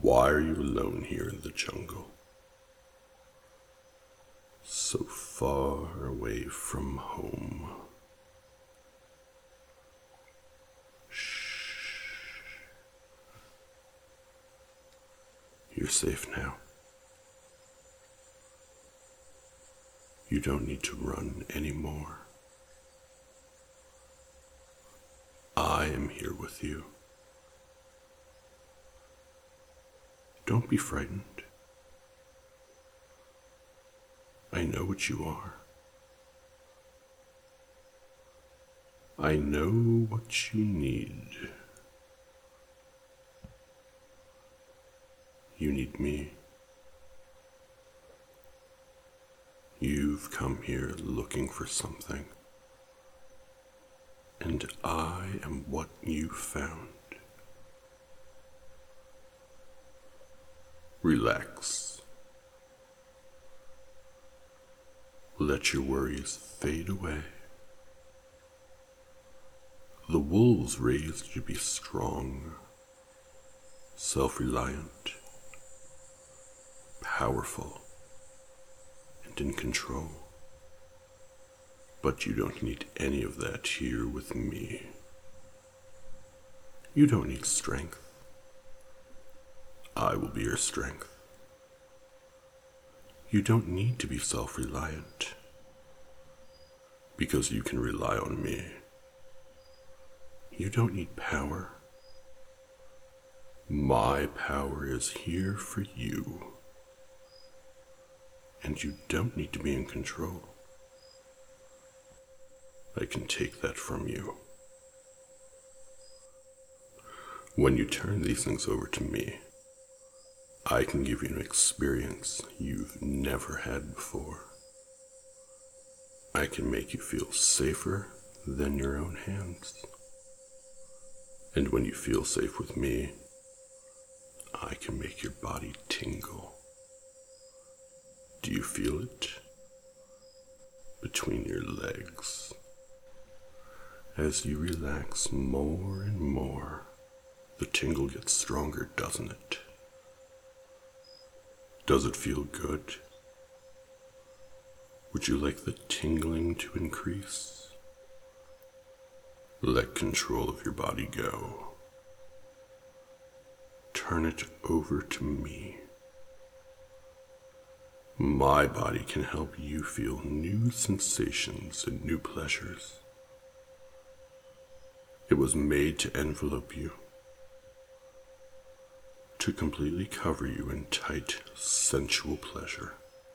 Why are you alone here in the jungle? So far away from home. Shh. You're safe now. You don't need to run anymore. I am here with you. Don't be frightened. I know what you are. I know what you need. You need me. You've come here looking for something, and I am what you found. Relax. Let your worries fade away. The wolves raised you to be strong, self-reliant, powerful, and in control. But you don't need any of that here with me. You don't need strength. I will be your strength. You don't need to be self-reliant, because you can rely on me. You don't need power. My power is here for you, and you don't need to be in control. I can take that from you. When you turn these things over to me, I can give you an experience you've never had before. I can make you feel safer than your own hands. And when you feel safe with me, I can make your body tingle. Do you feel it? Between your legs. As you relax more and more, the tingle gets stronger, doesn't it? Does it feel good? Would you like the tingling to increase? Let control of your body go. Turn it over to me. My body can help you feel new sensations and new pleasures. It was made to envelope you, to completely cover you in tight, sensual pleasure.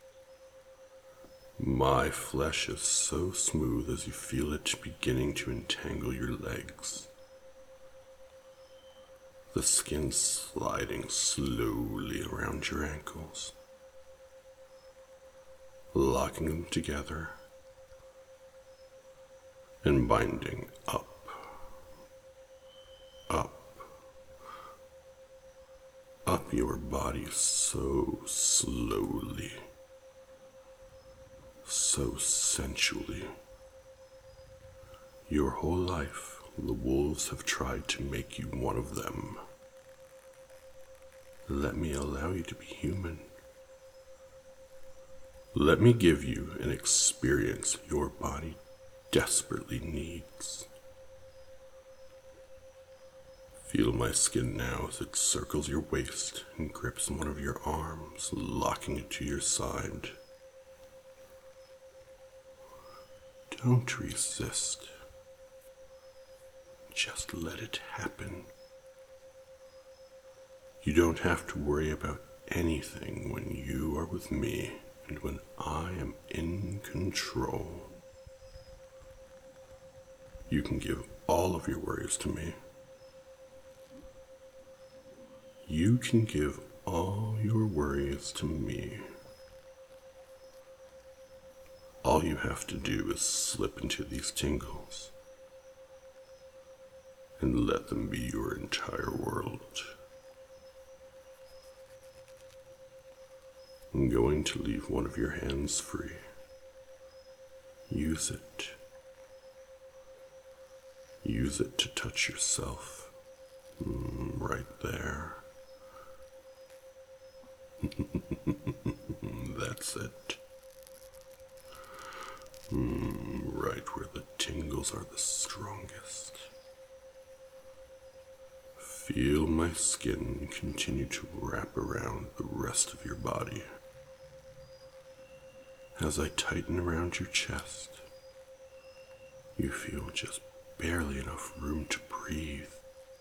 My flesh is so smooth as you feel it beginning to entangle your legs. The skin sliding slowly around your ankles, locking them together and binding up, up, up your body so slowly, so sensually. Your whole life, the wolves have tried to make you one of them. Let me allow you to be human. Let me give you an experience your body desperately needs. Feel my skin now as it circles your waist and grips one of your arms, locking it to your side. Don't resist. Just let it happen. You don't have to worry about anything when you are with me and when I am in control. You can give all of your worries to me. You can give all your worries to me. All you have to do is slip into these tingles and let them be your entire world. I'm going to leave one of your hands free. Use it. Use it to touch yourself. Right there. That's it. Right where the tingles are the strongest. Feel my skin continue to wrap around the rest of your body. As I tighten around your chest, you feel just barely enough room to breathe.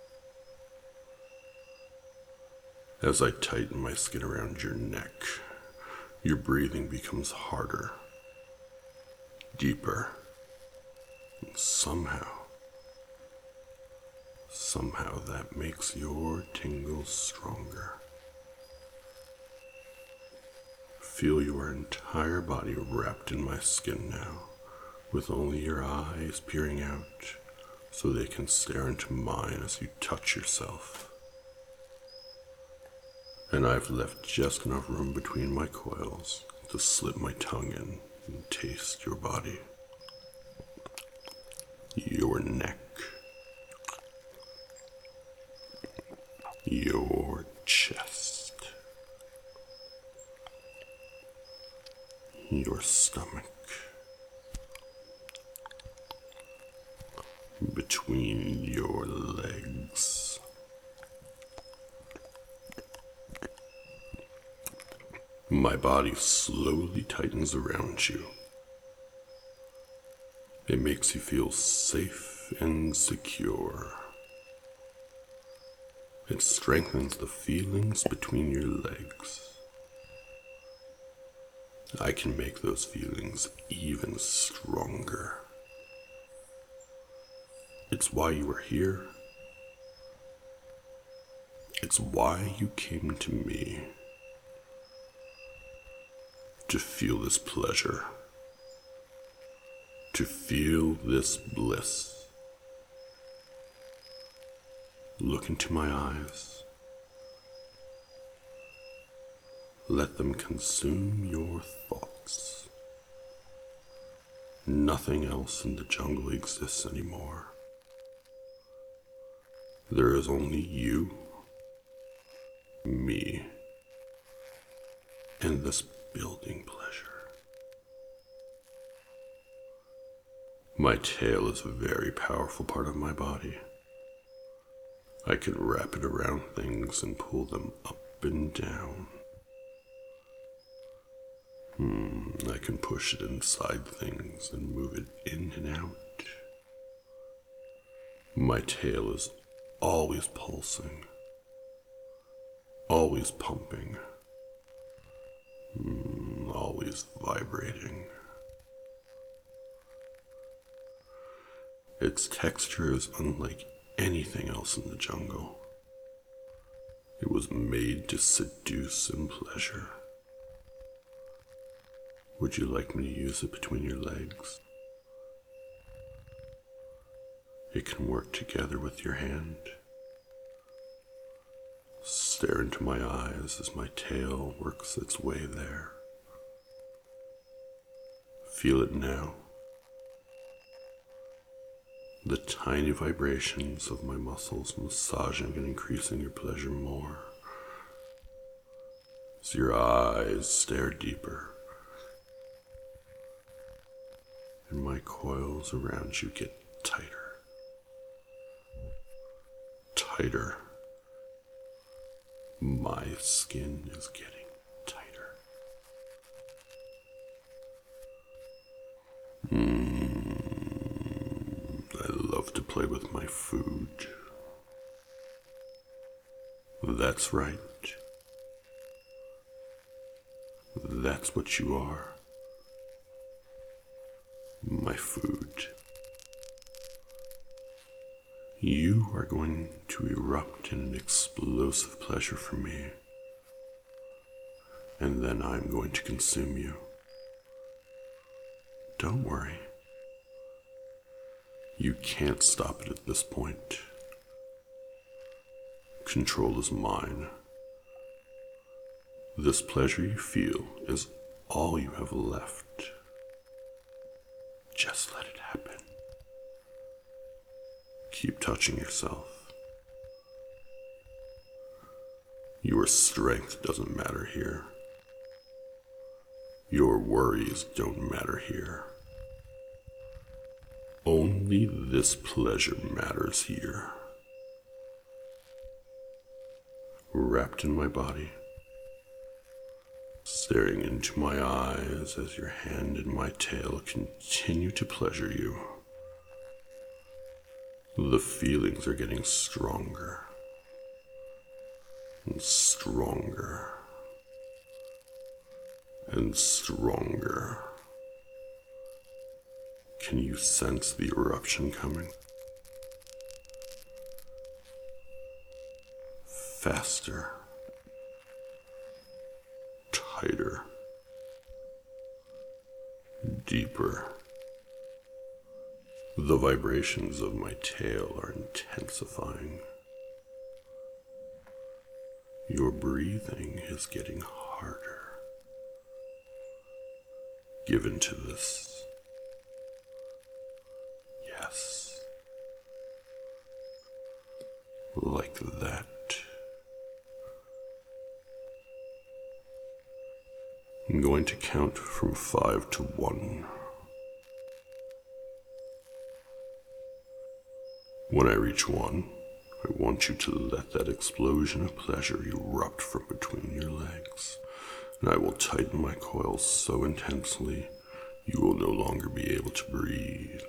As I tighten my skin around your neck, your breathing becomes harder, deeper, and somehow that makes your tingles stronger. Feel your entire body wrapped in my skin now, with only your eyes peering out so they can stare into mine as you touch yourself. And I've left just enough room between my coils to slip my tongue in and taste your body. Your neck. Your chest. Your stomach. Between your legs. My body slowly tightens around you. It makes you feel safe and secure. It strengthens the feelings between your legs. I can make those feelings even stronger. It's why you are here. It's why you came to me. To feel this pleasure. To feel this bliss. Look into my eyes. Let them consume your thoughts. Nothing else in the jungle exists anymore. There is only you, me, and this building pleasure. My tail is a very powerful part of my body. I can wrap it around things and pull them up and down. I can push it inside things and move it in and out. My tail is always pulsing, always pumping, always vibrating. Its texture is unlike anything else in the jungle. It was made to seduce and pleasure. Would you like me to use it between your legs? It can work together with your hand. Stare into my eyes as my tail works its way there. Feel it now. The tiny vibrations of my muscles massaging and increasing your pleasure more. As your eyes stare deeper, and my coils around you get tighter. Tighter. My skin is getting tighter. I love to play with my food. That's right. That's what you are. My food. You are going to erupt in an explosive pleasure for me, and then I'm going to consume you. Don't worry. You can't stop it at this point. Control is mine. This pleasure you feel is all you have left. Just let it happen. Keep touching yourself. Your strength doesn't matter here. Your worries don't matter here. Only this pleasure matters here. Wrapped in my body, staring into my eyes as your hand and my tail continue to pleasure you. The feelings are getting stronger and stronger and stronger. Can you sense the eruption coming? Faster, tighter, deeper. The vibrations of my tail are intensifying. Your breathing is getting harder. Give in to this. Yes. Like that. I'm going to count from 5 to 1. When I reach 1, I want you to let that explosion of pleasure erupt from between your legs, and I will tighten my coils so intensely you will no longer be able to breathe.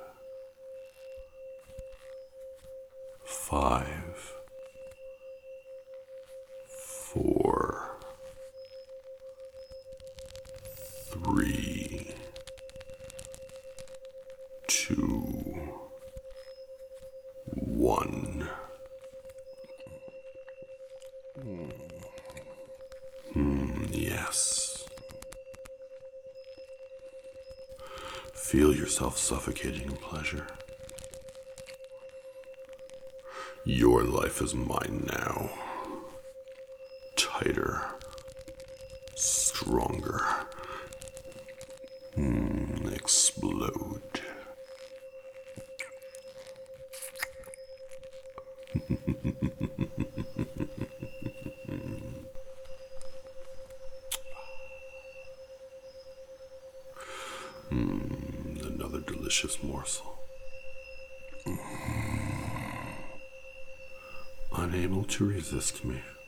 5, 4, 3, 2, 1. Yes. Feel yourself suffocating in pleasure. Your life is mine now. Tighter. Stronger. Explode. Another delicious morsel. Unable to resist me.